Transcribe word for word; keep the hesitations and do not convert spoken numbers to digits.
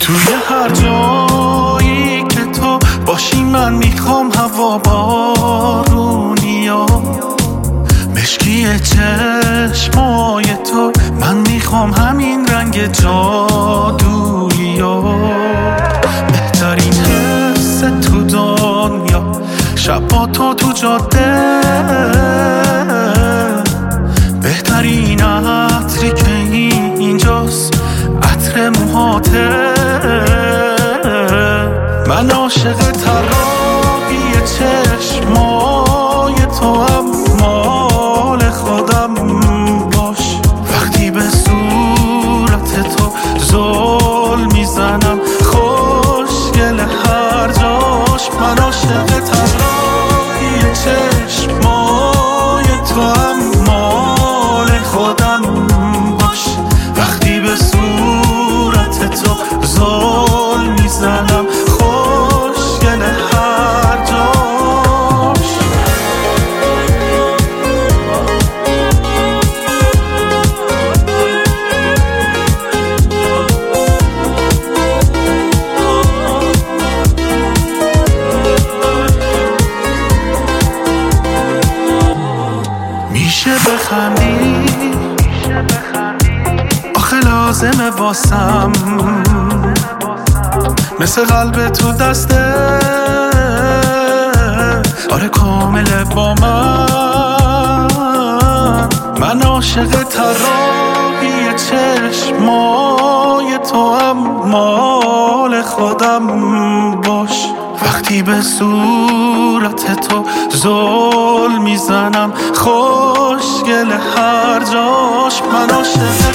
توی هر جایی که تو باشی من میخوام هوا بارونی و مشکی چشمای تو، من میخوام همین رنگ جادویی و بهترین حس تو دنیا، شب با تو تو جاده، بهترین عطری که اینجاست عطر موهاته. من عاشق طراحی چشمای تو هم، مال خودم باش. وقتی به صورت تو زل میزنم خوشگل هر جاش. من عاشق طراحی چشمای تو هم، مال خودم باش. وقتی به صورت تو زل میزنم خوشگل هر جاش. میشه بخندی آخه لازمه واسم، مثل قلب تو دسته، آره کامله با من. من عاشق طراحی چشمای تو هم، مال خودم باش. وقتی به صورت تو زل میزنم خوشگل هر جاش. من عاشق